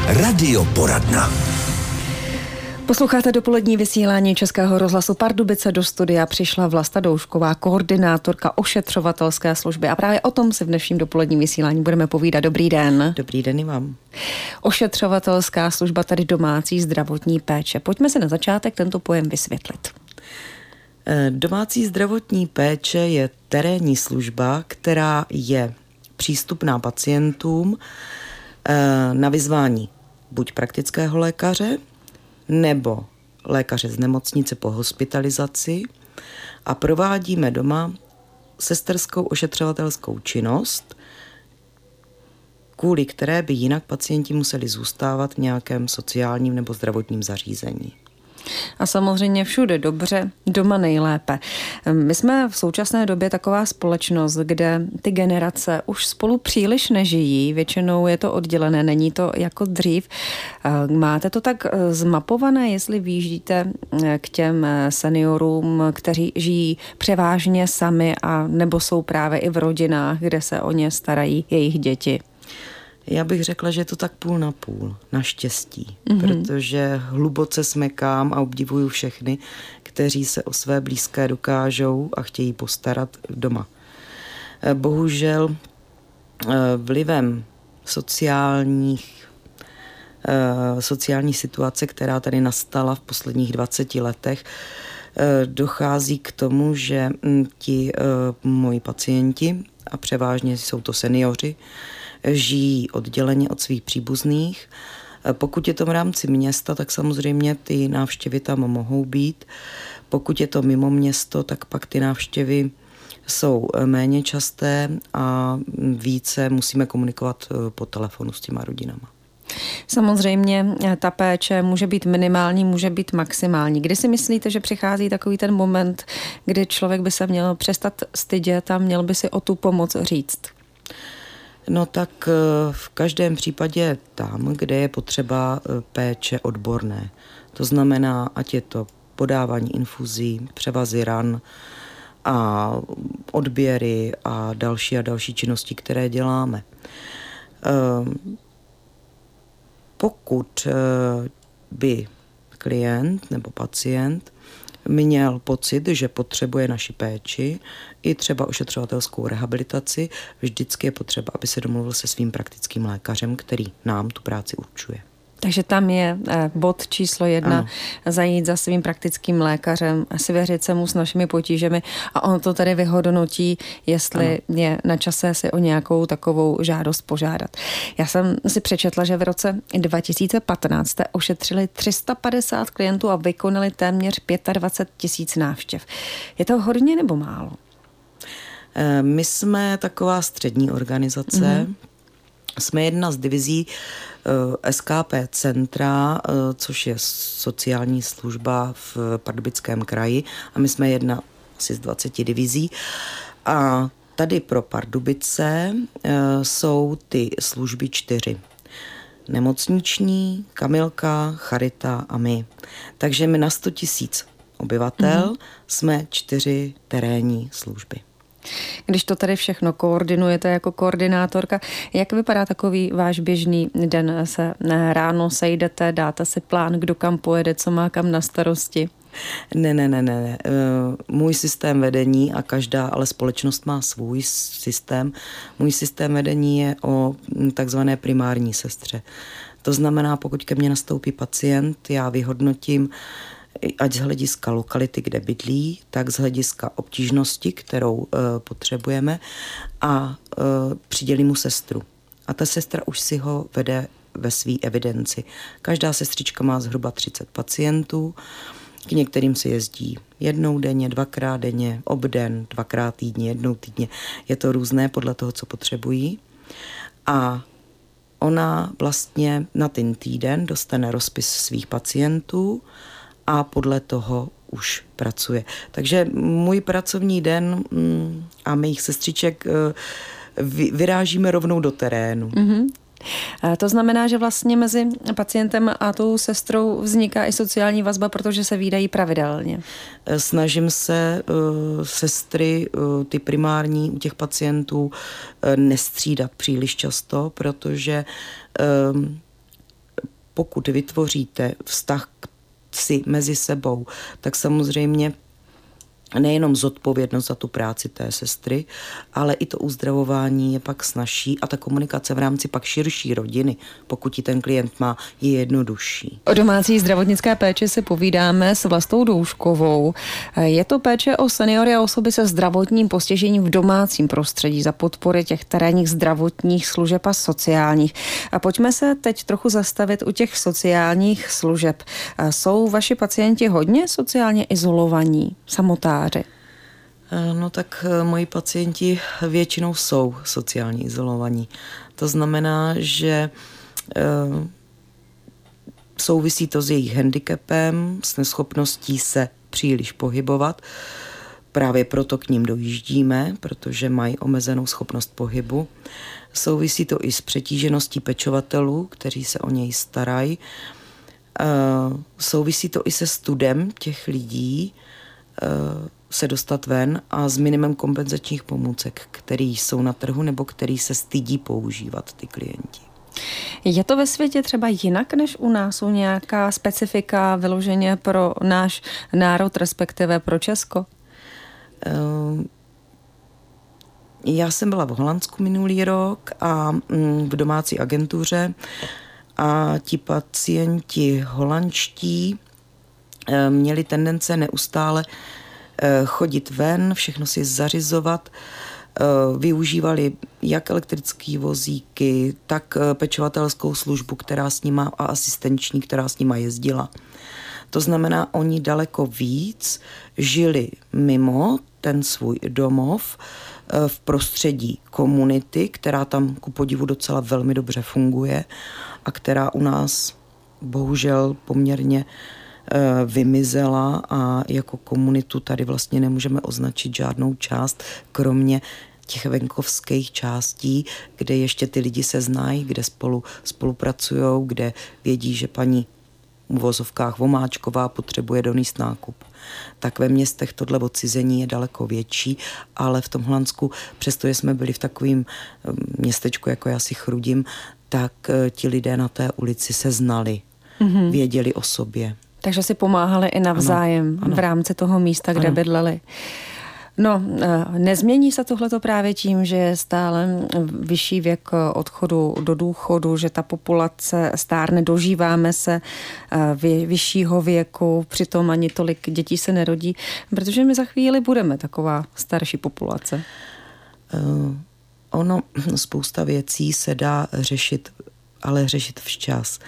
Radioporadna. Posloucháte dopolední vysílání Českého rozhlasu Pardubice. Do studia přišla Vlasta Doušková, koordinátorka ošetřovatelské služby. A právě o tom si v dnešním dopoledním vysílání budeme povídat. Dobrý den. Dobrý den i vám. Ošetřovatelská služba, tedy domácí zdravotní péče. Pojďme si na začátek tento pojem vysvětlit. Domácí zdravotní péče je terénní služba, která je přístupná pacientům na vyzvání buď praktického lékaře, nebo lékaře z nemocnice po hospitalizaci a provádíme doma sesterskou ošetřovatelskou činnost, kvůli které by jinak pacienti museli zůstávat v nějakém sociálním nebo zdravotním zařízení. A samozřejmě všude dobře, doma nejlépe. My jsme v současné době taková společnost, kde ty generace už spolu příliš nežijí, většinou je to oddělené, není to jako dřív. Máte to tak zmapované, jestli vyjíždíte k těm seniorům, kteří žijí převážně sami a nebo jsou právě i v rodinách, kde se o ně starají jejich děti? Já bych řekla, že je to tak půl na půl, naštěstí, protože hluboce smekám a obdivuju všechny, kteří se o své blízké dokážou a chtějí postarat doma. Bohužel vlivem sociální situace, která tady nastala v posledních 20 letech, dochází k tomu, že ti moji pacienti, a převážně jsou to seniori, žijí odděleně od svých příbuzných. Pokud je to v rámci města, tak samozřejmě ty návštěvy tam mohou být. Pokud je to mimo město, tak pak ty návštěvy jsou méně časté a více musíme komunikovat po telefonu s těma rodinama. Samozřejmě ta péče může být minimální, může být maximální. Kdy si myslíte, že přichází takový ten moment, kdy člověk by se měl přestat stydět a měl by si o tu pomoc říct? No tak v každém případě tam, kde je potřeba péče odborné. To znamená, ať je to podávání infuzí, převazy ran a odběry a další činnosti, které děláme. Pokud by klient nebo pacient měl pocit, že potřebuje naši péči, i třeba ošetřovatelskou rehabilitaci, vždycky je potřeba, aby se domluvil se svým praktickým lékařem, který nám tu práci určuje. Takže tam je bod číslo 1, ano. Zajít za svým praktickým lékařem, svěřit se mu s našimi potížemi a on to tady vyhodnotí, jestli je na čase si o nějakou takovou žádost požádat. Já jsem si přečetla, že v roce 2015 jste ošetřili 350 klientů a vykonali téměř 25 000 návštěv. Je to hodně nebo málo? My jsme taková střední organizace, Jsme jedna z divizí SKP centra, což je sociální služba v Pardubickém kraji a my jsme jedna asi z 20 divizí. A tady pro Pardubice jsou ty služby 4. Nemocniční, Kamilka, Charita a my. Takže my na 100 000 obyvatel jsme 4 terénní služby. Když to tady všechno koordinujete jako koordinátorka, jak vypadá takový váš běžný den? Se ráno sejdete, dáte si plán, kdo kam pojede, co má kam na starosti? Ne. Můj systém vedení a každá ale společnost má svůj systém. Můj systém vedení je o takzvané primární sestře. To znamená, pokud ke mně nastoupí pacient, já vyhodnotím, ať z hlediska lokality, kde bydlí, tak z hlediska obtížnosti, kterou potřebujeme a přidělím mu sestru. A ta sestra už si ho vede ve své evidenci. Každá sestřička má zhruba 30 pacientů, k některým se jezdí jednou denně, 2krát denně, obden, 2krát týdně, jednou týdně. Je to různé podle toho, co potřebují. A ona vlastně na ten týden dostane rozpis svých pacientů a podle toho už pracuje. Takže můj pracovní den a mých sestřiček vyrážíme rovnou do terénu. To znamená, že vlastně mezi pacientem a tou sestrou vzniká i sociální vazba, protože se vídají pravidelně. Snažím se sestry, ty primární u těch pacientů nestřídat příliš často, protože pokud vytvoříte vztah si mezi sebou, tak samozřejmě nejenom zodpovědnost za tu práci té sestry, ale i to uzdravování je pak snazší a ta komunikace v rámci pak širší rodiny, pokud ji ten klient má, je jednodušší. O domácí zdravotnické péči si povídáme s Vlastou Douškovou. Je to péče o seniory a osoby se zdravotním postižením v domácím prostředí za podpory těch terénních zdravotních služeb a sociálních. A pojďme se teď trochu zastavit u těch sociálních služeb. Jsou vaši pacienti hodně sociálně izolovaní, samotáři? No tak moji pacienti většinou jsou sociálně izolovaní. To znamená, že souvisí to s jejich handicapem, s neschopností se příliš pohybovat. Právě proto k ním dojíždíme, protože mají omezenou schopnost pohybu. Souvisí to i s přetížeností pečovatelů, kteří se o něj starají. Souvisí to i se studem těch lidí, se dostat ven a s minimem kompenzačních pomůcek, které jsou na trhu nebo který se stydí používat ty klienti. Je to ve světě třeba jinak než u nás? Jsou nějaká specifika vyloženě pro náš národ, respektive pro Česko? Já jsem byla v Holandsku minulý rok a v domácí agentuře a ti pacienti holandští měli tendence neustále chodit ven, všechno si zařizovat, využívali jak elektrické vozíky, tak pečovatelskou službu, která s nima a asistenční, která s nima jezdila. To znamená, oni daleko víc žili mimo ten svůj domov v prostředí komunity, která tam ku podivu docela velmi dobře funguje a která u nás bohužel poměrně vymizela a jako komunitu tady vlastně nemůžeme označit žádnou část, kromě těch venkovských částí, kde ještě ty lidi se znají, kde spolupracujou, kde vědí, že paní v uvozovkách Vomáčková potřebuje donést nákup. Tak ve městech tohle odcizení je daleko větší, ale v tom Holandsku, přestože jsme byli v takovém městečku, jako já si Chrudim, tak ti lidé na té ulici se znali, věděli o sobě. Takže si pomáhali i navzájem v rámci toho místa, kde bydleli. No, nezmění se tohleto právě tím, že je stále vyšší věk odchodu do důchodu, že ta populace stárne, dožíváme se vyššího věku, přitom ani tolik dětí se nerodí, protože my za chvíli budeme taková starší populace. Ono, spousta věcí se dá řešit, ale řešit včas.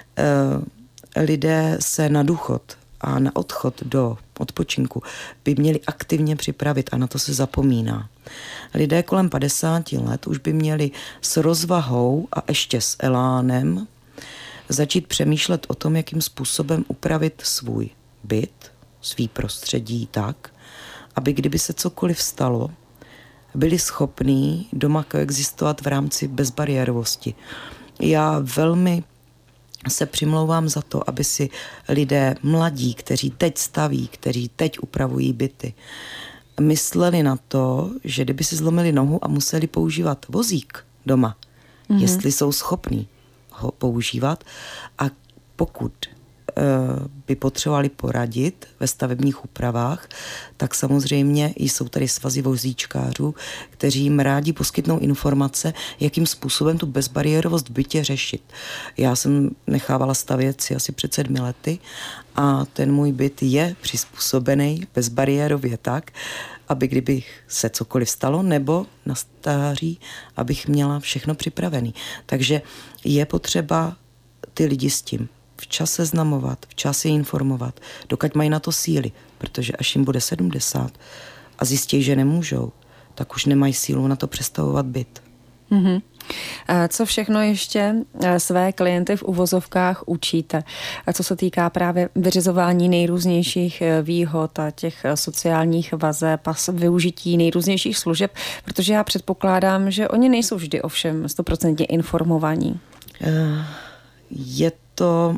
Lidé se na důchod a na odchod do odpočinku by měli aktivně připravit a na to se zapomíná. Lidé kolem 50 let už by měli s rozvahou a ještě s elánem začít přemýšlet o tom, jakým způsobem upravit svůj byt, svý prostředí tak, aby kdyby se cokoliv stalo, byli schopní doma koexistovat v rámci bezbariérovosti. Já velmi se přimlouvám za to, aby si lidé mladí, kteří teď staví, kteří teď upravují byty, mysleli na to, že kdyby si zlomili nohu a museli používat vozík doma, jestli jsou schopní ho používat a pokud by potřebovali poradit ve stavebních úpravách, tak samozřejmě jsou tady svazy vozíčkářů, kteří jim rádi poskytnou informace, jakým způsobem tu bezbariérovost v bytě řešit. Já jsem nechávala stavět si asi před 7 lety a ten můj byt je přizpůsobený bezbariérově tak, aby kdyby se cokoliv stalo, nebo na stáří, abych měla všechno připravené. Takže je potřeba ty lidi s tím včas seznamovat, včas je informovat, dokud mají na to síly, protože až jim bude 70 a zjistí, že nemůžou, tak už nemají sílu na to přestavovat byt. Mm-hmm. A co všechno ještě své klienty v uvozovkách učíte? A co se týká právě vyřizování nejrůznějších výhod a těch sociálních vazeb a využití nejrůznějších služeb, protože já předpokládám, že oni nejsou vždy ovšem 100% informovaní. Je to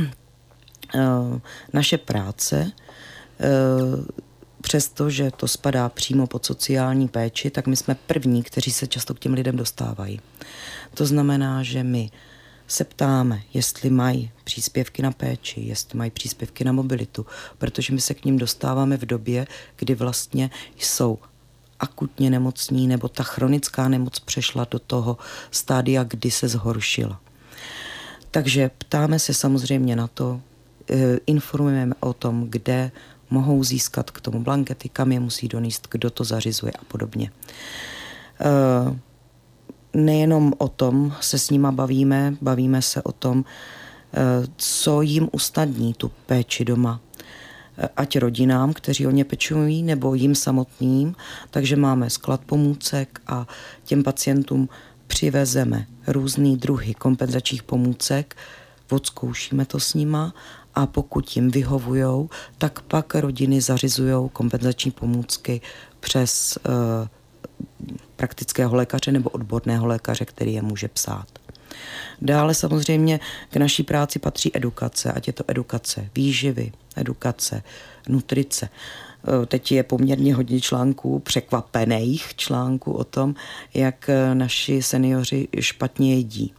naše práce, přestože to spadá přímo pod sociální péči, tak my jsme první, kteří se často k těm lidem dostávají. To znamená, že my se ptáme, jestli mají příspěvky na péči, jestli mají příspěvky na mobilitu, protože my se k ním dostáváme v době, kdy vlastně jsou akutně nemocní nebo ta chronická nemoc přešla do toho stádia, kdy se zhoršila. Takže ptáme se samozřejmě na to, informujeme o tom, kde mohou získat k tomu blankety, kam je musí donést, kdo to zařizuje a podobně. Nejenom o tom se s nima bavíme se o tom, co jim usnadní tu péči doma. Ať rodinám, kteří o ně pečují, nebo jim samotným. Takže máme sklad pomůcek a těm pacientům přivezeme různý druhy kompenzačních pomůcek, odzkoušíme to s nima a pokud jim vyhovujou, tak pak rodiny zařizujou kompenzační pomůcky přes praktického lékaře nebo odborného lékaře, který je může psát. Dále samozřejmě k naší práci patří edukace, ať je to edukace výživy, edukace nutrice. Teď je poměrně hodně článků, překvapených článků o tom, jak naši seniori špatně jedí.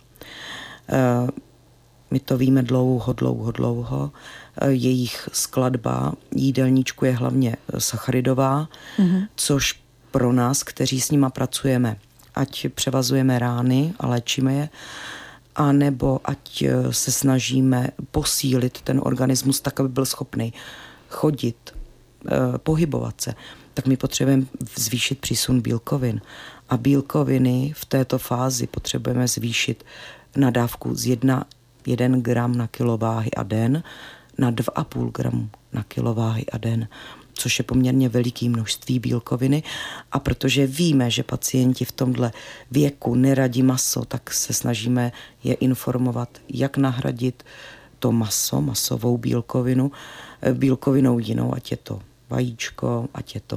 My to víme dlouho. Jejich skladba jídelníčku je hlavně sacharidová, což pro nás, kteří s nima pracujeme, ať převazujeme rány a léčíme je, anebo ať se snažíme posílit ten organismus tak, aby byl schopný chodit, pohybovat se, tak my potřebujeme zvýšit přísun bílkovin. A bílkoviny v této fázi potřebujeme zvýšit na dávku z 1 gram na kilováhy a den na 2,5 gramu na kilováhy a den, což je poměrně veliké množství bílkoviny. A protože víme, že pacienti v tomhle věku neradí maso, tak se snažíme je informovat, jak nahradit to maso, masovou bílkovinu, bílkovinou jinou, ať je to vajíčko, ať je to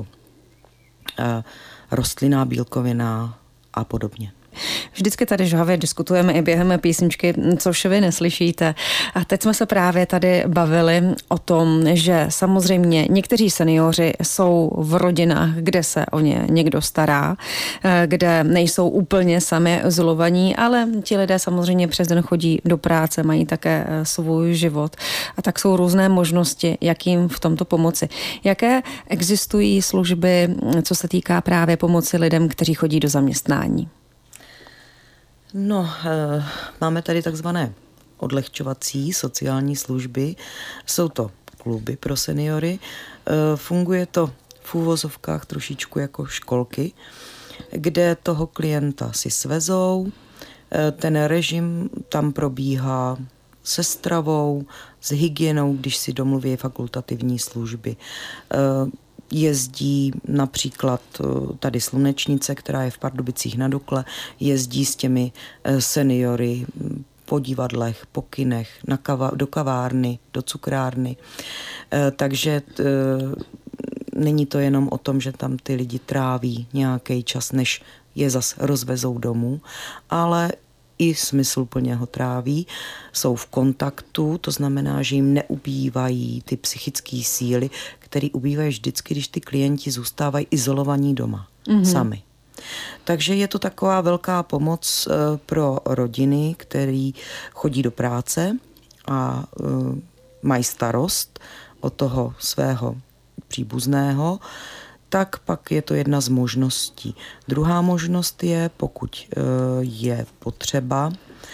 rostlinná bílkovina a podobně. Vždycky tady žhavě diskutujeme i během písničky, což vy neslyšíte. A teď jsme se právě tady bavili o tom, že samozřejmě někteří seniori jsou v rodinách, kde se o ně někdo stará, kde nejsou úplně sami izolovaní, ale ti lidé samozřejmě přes den chodí do práce, mají také svůj život. A tak jsou různé možnosti, jak jim v tomto pomoci. Jaké existují služby, co se týká právě pomoci lidem, kteří chodí do zaměstnání? No, máme tady takzvané odlehčovací sociální služby. Jsou to kluby pro seniory. Funguje to v úvozovkách trošičku jako školky, kde toho klienta si svezou. Ten režim tam probíhá se stravou, s hygienou, když si domluví fakultativní služby. Jezdí například tady Slunečnice, která je v Pardubicích na Dukle, jezdí s těmi seniory po divadlech, po kinech, do kavárny, do cukrárny. Takže není to jenom o tom, že tam ty lidi tráví nějaký čas, než je zas rozvezou domů, ale i smysluplně ho tráví, jsou v kontaktu, to znamená, že jim neubývají ty psychické síly, které ubývají vždycky, když ty klienti zůstávají izolovaní doma sami. Takže je to taková velká pomoc pro rodiny, které chodí do práce a mají starost o toho svého příbuzného, tak pak je to jedna z možností. Druhá možnost je, pokud je potřeba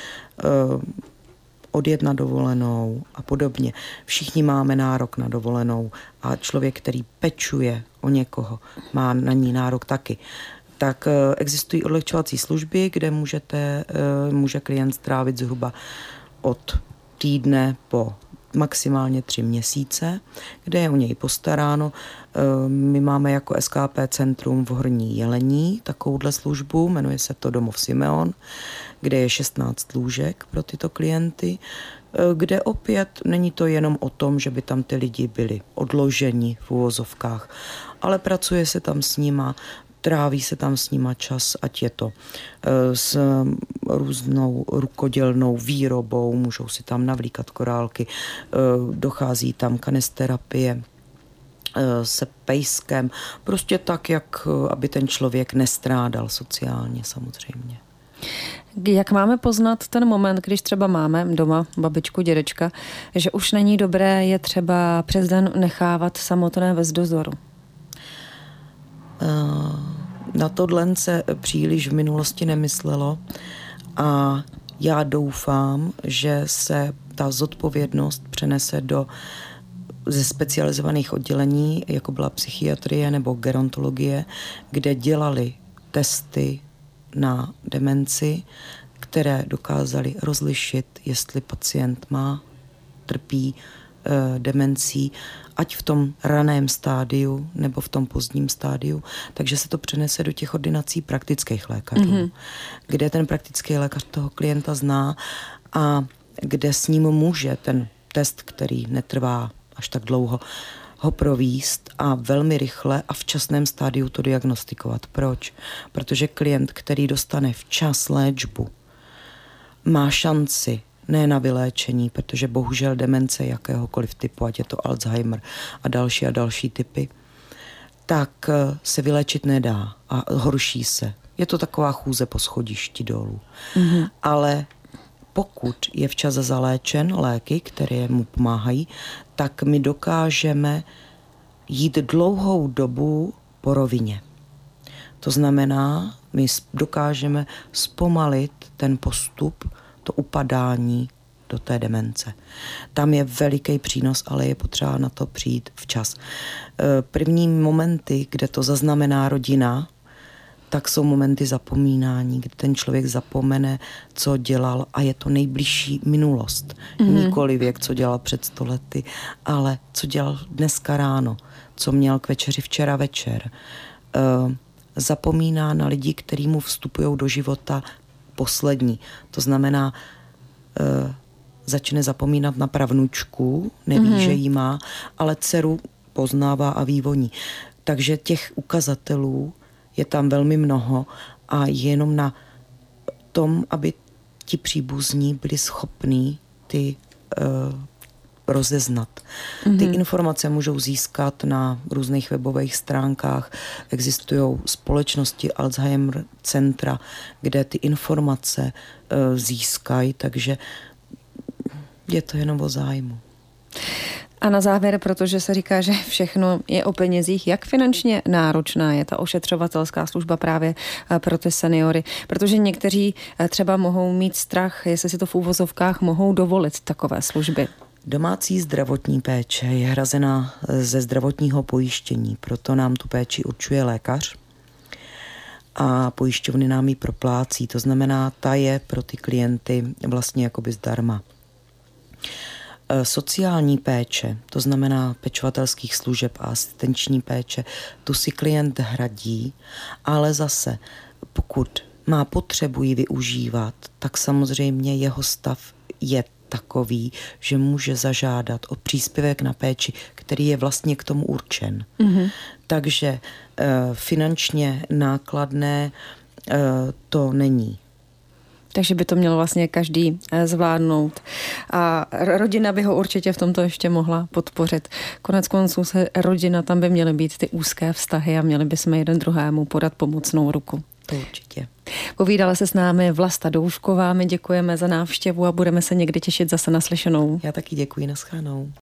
odjet na dovolenou a podobně. Všichni máme nárok na dovolenou a člověk, který pečuje o někoho, má na ní nárok taky. Tak existují odlehčovací služby, kde může klient strávit zhruba od týdne po maximálně 3 měsíce, kde je o něj postaráno. My máme jako SKP centrum v Horní Jelení takovouhle službu, jmenuje se to Domov Simeon, kde je 16 lůžek pro tyto klienty, kde opět není to jenom o tom, že by tam ty lidi byli odloženi v uvozovkách, ale pracuje se tam s nima, tráví se tam s nima čas, ať je to s různou rukodělnou výrobou, můžou si tam navlíkat korálky, dochází tam kanesteterapie se pejskem, prostě tak, jak aby ten člověk nestrádal sociálně samozřejmě. Jak máme poznat ten moment, když třeba máme doma babičku, dědečka, že už není dobré je třeba přes den nechávat samotné bez dozoru? Na tohle se příliš v minulosti nemyslelo a já doufám, že se ta zodpovědnost přenese ze specializovaných oddělení, jako byla psychiatrie nebo gerontologie, kde dělali testy na demenci, které dokázaly rozlišit, jestli pacient trpí demencí, ať v tom raném stádiu nebo v tom pozdním stádiu, takže se to přenese do těch ordinací praktických lékařů, kde ten praktický lékař toho klienta zná a kde s ním může ten test, který netrvá až tak dlouho, ho provést a velmi rychle a v časném stádiu to diagnostikovat. Proč? Protože klient, který dostane včas léčbu, má šanci ne na vyléčení, protože bohužel demence jakéhokoliv typu, ať je to Alzheimer a další typy, tak se vyléčit nedá a horší se. Je to taková chůze po schodišti dolů. Ale pokud je včas zaléčen léky, které mu pomáhají, tak my dokážeme jít dlouhou dobu po rovině. To znamená, my dokážeme zpomalit ten postup, to upadání do té demence. Tam je veliký přínos, ale je potřeba na to přijít včas. První momenty, kde to zaznamená rodina, tak jsou momenty zapomínání, kdy ten člověk zapomene, co dělal a je to nejbližší minulost. Nikoli věk, co dělal před 100 lety, ale co dělal dneska ráno, co měl k večeři včera večer. Zapomíná na lidi, kteří mu vstupují do života poslední. To znamená, začne zapomínat na pravnučku, neví, že jí má, ale dceru poznává a ví o ní. Takže těch ukazatelů je tam velmi mnoho a jenom na tom, aby ti příbuzní byli schopní ty rozeznat. Ty informace můžou získat na různých webových stránkách. Existují společnosti Alzheimer centra, kde ty informace získají, takže je to jenom o zájmu. A na závěr, protože se říká, že všechno je o penězích, jak finančně náročná je ta ošetřovatelská služba právě pro ty seniory, protože někteří třeba mohou mít strach, jestli si to v úvozovkách mohou dovolit takové služby. Domácí zdravotní péče je hrazena ze zdravotního pojištění, proto nám tu péči určuje lékař a pojišťovny nám ji proplácí, to znamená, ta je pro ty klienty vlastně jakoby zdarma. Sociální péče, to znamená pečovatelských služeb a asistenční péče, tu si klient hradí, ale zase pokud má potřebu ji využívat, tak samozřejmě jeho stav je takový, že může zažádat o příspěvek na péči, který je vlastně k tomu určen. Takže finančně nákladné to není. Takže by to měl vlastně každý zvládnout. A rodina by ho určitě v tomto ještě mohla podpořit. Konec konců se rodina, tam by měly být ty úzké vztahy a měli bychom jeden druhému podat pomocnou ruku. To určitě. Povídala se s námi Vlasta Doušková, my děkujeme za návštěvu a budeme se někdy těšit zase naslyšenou. Já taky děkuji, naschledanou.